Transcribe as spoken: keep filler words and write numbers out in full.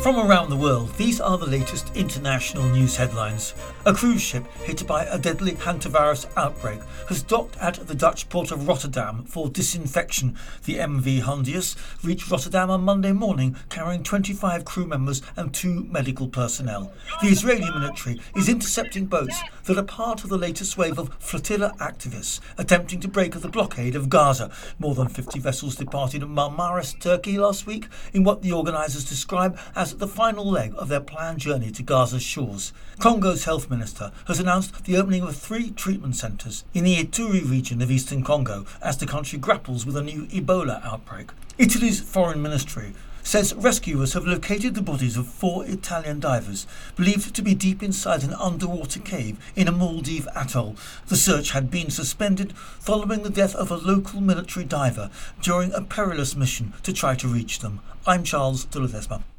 From around the world, these are the latest international news headlines. A cruise ship hit by a deadly hantavirus outbreak has docked at the Dutch port of Rotterdam for disinfection. The M V Hondius reached Rotterdam on Monday morning carrying twenty-five crew members and two medical personnel. The Israeli military is intercepting boats that are part of the latest wave of flotilla activists attempting to break the blockade of Gaza. More than fifty vessels departed Marmaris, Turkey last week in what the organisers describe as the final leg of their planned journey to Gaza's shores. Congo's health minister has announced the opening of three treatment centres in the Ituri region of eastern Congo as the country grapples with a new Ebola outbreak. Italy's foreign ministry says rescuers have located the bodies of four Italian divers believed to be deep inside an underwater cave in a Maldive atoll. The search had been suspended following the death of a local military diver during a perilous mission to try to reach them. I'm Charles de Ledesma.